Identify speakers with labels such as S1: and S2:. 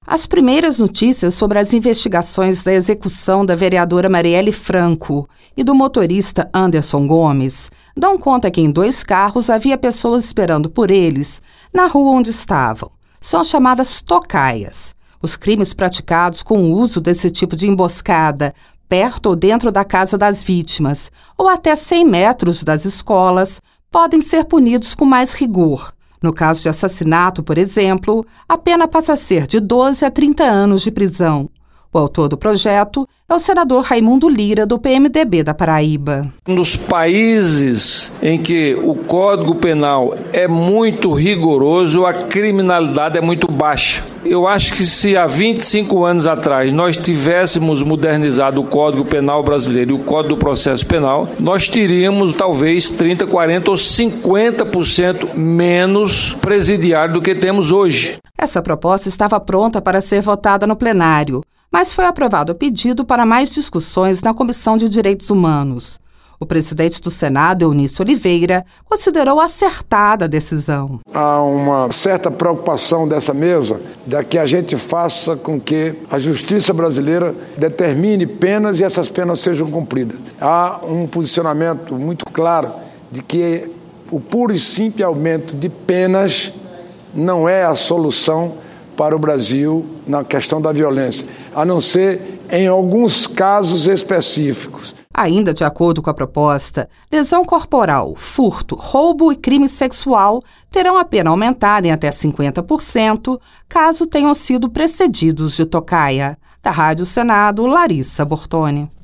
S1: As primeiras notícias sobre as investigações da execução da vereadora Marielle Franco e do motorista Anderson Gomes dão conta que em 2 carros havia pessoas esperando por eles na rua onde estavam. São as chamadas tocaias. Os crimes praticados com o uso desse tipo de emboscada perto ou dentro da casa das vítimas, ou até 100 metros das escolas, podem ser punidos com mais rigor. No caso de assassinato, por exemplo, a pena passa a ser de 12 a 30 anos de prisão. O autor do projeto é o senador Raimundo Lira, do PMDB da Paraíba.
S2: Nos países em que o Código Penal é muito rigoroso, a criminalidade é muito baixa. Eu acho que se há 25 anos atrás nós tivéssemos modernizado o Código Penal brasileiro e o Código do Processo Penal, nós teríamos talvez 30%, 40% ou 50% menos presidiário do que temos hoje.
S1: Essa proposta estava pronta para ser votada no plenário, mas foi aprovado o pedido para mais discussões na Comissão de Direitos Humanos. O presidente do Senado, Eunício Oliveira, considerou acertada a decisão.
S3: Há uma certa preocupação dessa mesa de que a gente faça com que a justiça brasileira determine penas e essas penas sejam cumpridas. Há um posicionamento muito claro de que o puro e simples aumento de penas não é a solução para o Brasil na questão da violência, a não ser em alguns casos específicos.
S1: Ainda de acordo com a proposta, lesão corporal, furto, roubo e crime sexual terão a pena aumentada em até 50% caso tenham sido precedidos de tocaia. Da Rádio Senado, Larissa Bortoni.